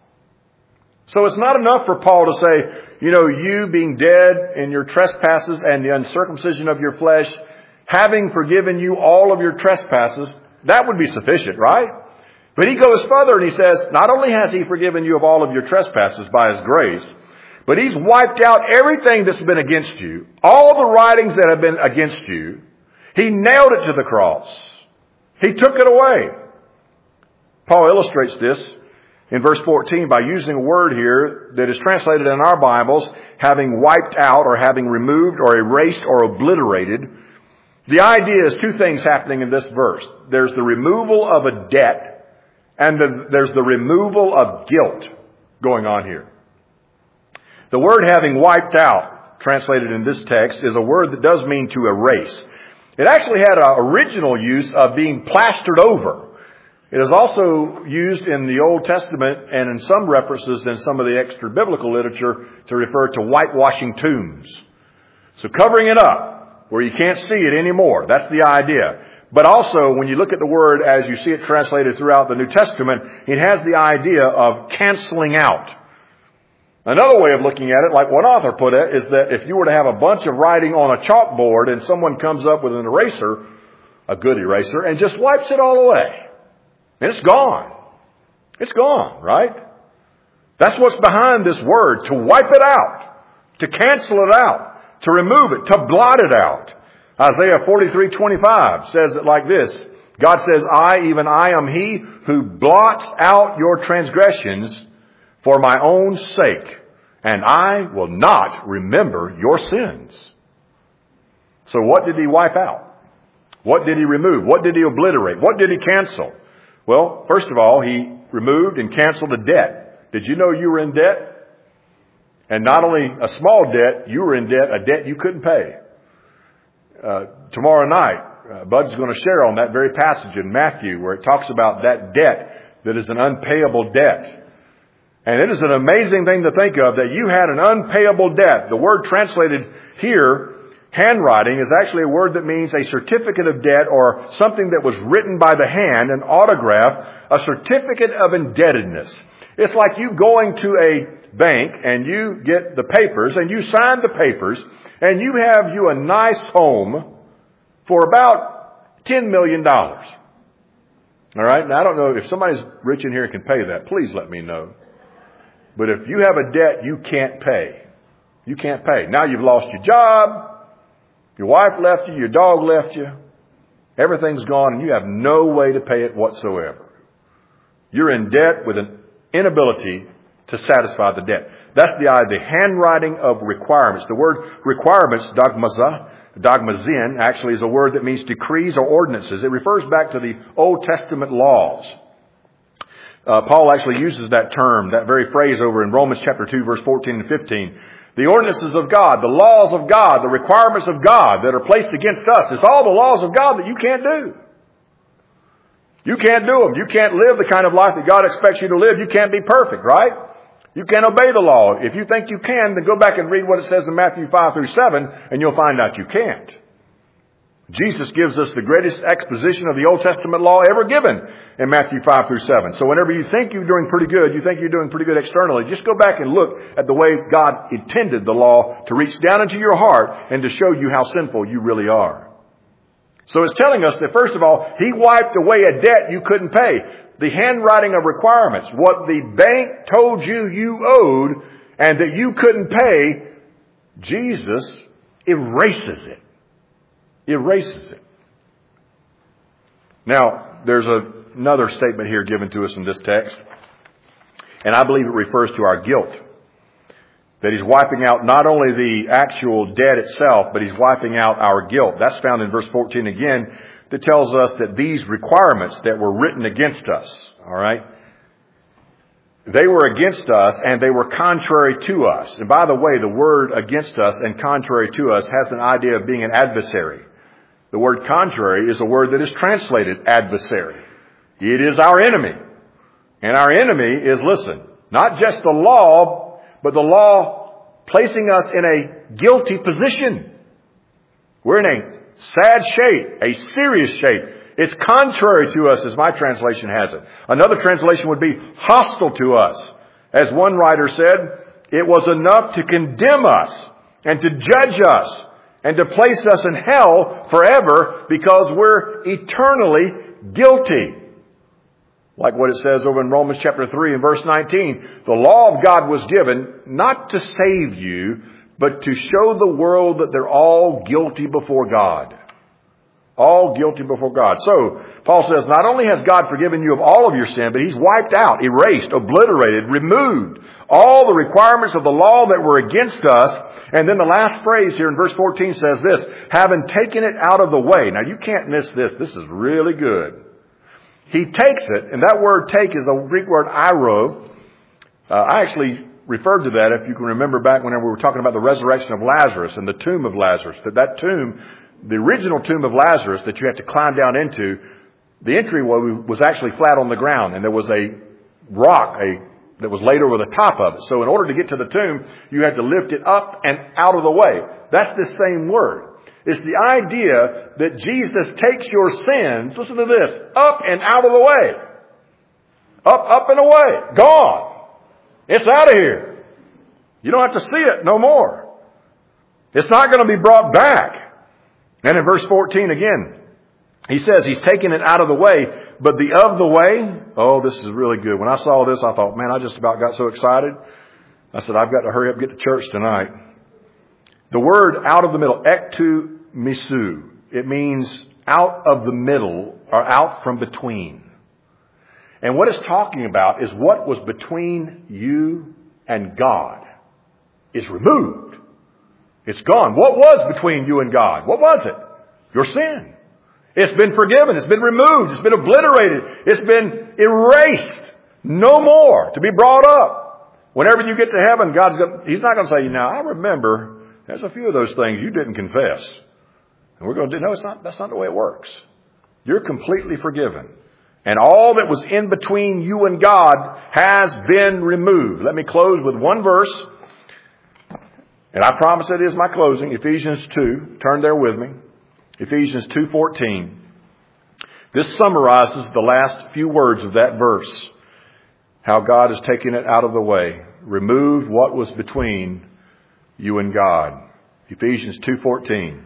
So it's not enough for Paul to say, you know, you being dead in your trespasses and the uncircumcision of your flesh, having forgiven you all of your trespasses, that would be sufficient, right? But he goes further and he says, not only has He forgiven you of all of your trespasses by His grace, but He's wiped out everything that's been against you, all the writings that have been against you. He nailed it to the cross. He took it away. Paul illustrates this in verse fourteen by using a word here that is translated in our Bibles, having wiped out or having removed or erased or obliterated. The idea is two things happening in this verse. There's the removal of a debt and the, there's the removal of guilt going on here. The word having wiped out, translated in this text, is a word that does mean to erase. It actually had an original use of being plastered over. It is also used in the Old Testament and in some references in some of the extra biblical literature to refer to whitewashing tombs. So covering it up where you can't see it anymore. That's the idea. But also when you look at the word as you see it translated throughout the New Testament, it has the idea of canceling out. Another way of looking at it, like one author put it, is that if you were to have a bunch of writing on a chalkboard and someone comes up with an eraser, a good eraser, and just wipes it all away. And it's gone. It's gone, right? That's what's behind this word, to wipe it out, to cancel it out, to remove it, to blot it out. Isaiah forty-three twenty-five says it like this. God says, I, even I am He who blots out your transgressions for my own sake, and I will not remember your sins. So what did He wipe out? What did He remove? What did He obliterate? What did He cancel? Well, first of all, He removed and canceled a debt. Did you know you were in debt? And not only a small debt, you were in debt, a debt you couldn't pay. Uh, tomorrow night, uh, Bud's going to share on that very passage in Matthew where it talks about that debt that is an unpayable debt. And it is an amazing thing to think of that you had an unpayable debt. The word translated here, handwriting, is actually a word that means a certificate of debt or something that was written by the hand, an autograph, a certificate of indebtedness. It's like you going to a bank and you get the papers and you sign the papers and you have you a nice home for about ten million dollars. All right? Now, I don't know if somebody's rich in here and can pay that. Please let me know. But if you have a debt you can't pay, you can't pay. Now you've lost your job, your wife left you, your dog left you, everything's gone, and you have no way to pay it whatsoever. You're in debt with an inability to satisfy the debt. That's the idea, the handwriting of requirements. The word requirements, dogmaza, dogmazin, actually is a word that means decrees or ordinances. It refers back to the Old Testament laws. Uh, Paul actually uses that term, that very phrase over in Romans chapter two, verse fourteen and fifteen. The ordinances of God, the laws of God, the requirements of God that are placed against us. It's all the laws of God that you can't do. You can't do them. You can't live the kind of life that God expects you to live. You can't be perfect, right? You can't obey the law. If you think you can, then go back and read what it says in Matthew five through seven, and you'll find out you can't. Jesus gives us the greatest exposition of the Old Testament law ever given in Matthew five through seven. So whenever you think you're doing pretty good, you think you're doing pretty good externally, just go back and look at the way God intended the law to reach down into your heart and to show you how sinful you really are. So it's telling us that, first of all, He wiped away a debt you couldn't pay. The handwriting of requirements, what the bank told you you owed and that you couldn't pay, Jesus erases it. Erases it. Now, there's a, another statement here given to us in this text, and I believe it refers to our guilt. That He's wiping out not only the actual debt itself, but He's wiping out our guilt. That's found in verse fourteen again, that tells us that these requirements that were written against us, all right, they were against us and they were contrary to us. And by the way, the word against us and contrary to us has an idea of being an adversary. The word contrary is a word that is translated adversary. It is our enemy. And our enemy is, listen, not just the law, but the law placing us in a guilty position. We're in a sad shape, a serious shape. It's contrary to us, as my translation has it. Another translation would be hostile to us. As one writer said, it was enough to condemn us and to judge us and to place us in hell forever because we're eternally guilty. Like what it says over in Romans chapter three and verse nineteen. The law of God was given not to save you, but to show the world that they're all guilty before God. All guilty before God. So, Paul says, not only has God forgiven you of all of your sin, but He's wiped out, erased, obliterated, removed all the requirements of the law that were against us. And then the last phrase here in verse fourteen says this, having taken it out of the way. Now, you can't miss this. This is really good. He takes it, and that word take is a Greek word airo. Uh, I actually referred to that, if you can remember back whenever we were talking about the resurrection of Lazarus and the tomb of Lazarus, that that tomb, the original tomb of Lazarus that you had to climb down into, the entryway was actually flat on the ground, and there was a rock a, that was laid over the top of it. So in order to get to the tomb, you had to lift it up and out of the way. That's the same word. It's the idea that Jesus takes your sins, listen to this, up and out of the way. Up, up and away. Gone. It's out of here. You don't have to see it no more. It's not going to be brought back. And in verse fourteen again, he says He's taken it out of the way, but the of the way, oh, this is really good. When I saw this, I thought, man, I just about got so excited. I said, I've got to hurry up and get to church tonight. The word out of the middle, ektu misu, it means out of the middle or out from between. And what it's talking about is what was between you and God is removed. It's gone. What was between you and God? What was it? Your sin. It's been forgiven. It's been removed. It's been obliterated. It's been erased. No more to be brought up. Whenever you get to heaven, God's going, He's not going to say, now I remember there's a few of those things you didn't confess. And we're going to do, no, it's not, that's not the way it works. You're completely forgiven. And all that was in between you and God has been removed. Let me close with one verse. And I promise it is my closing. Ephesians two. Turn there with me. Ephesians two fourteen. This summarizes the last few words of that verse. how God has taken it out of the way, removed what was between you and God. Ephesians two fourteen.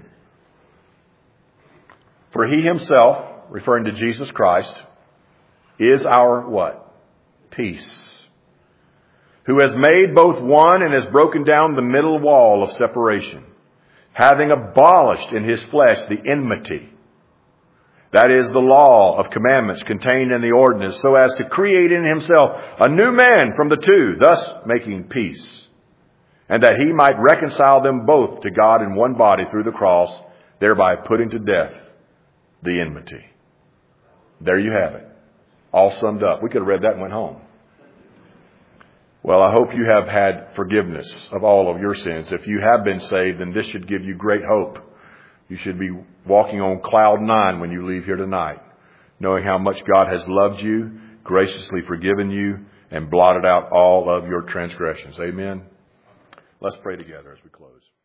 For he himself, referring to Jesus Christ, is our what? Peace. Who has made both one and has broken down the middle wall of separation, having abolished in his flesh the enmity. That is the law of commandments contained in the ordinance, so as to create in himself a new man from the two, thus making peace. And that he might reconcile them both to God in one body through the cross, thereby putting to death the enmity. There you have it. All summed up. We could have read that and went home. Well, I hope you have had forgiveness of all of your sins. If you have been saved, then this should give you great hope. You should be walking on cloud nine when you leave here tonight, knowing how much God has loved you, graciously forgiven you, and blotted out all of your transgressions. Amen. Let's pray together as we close.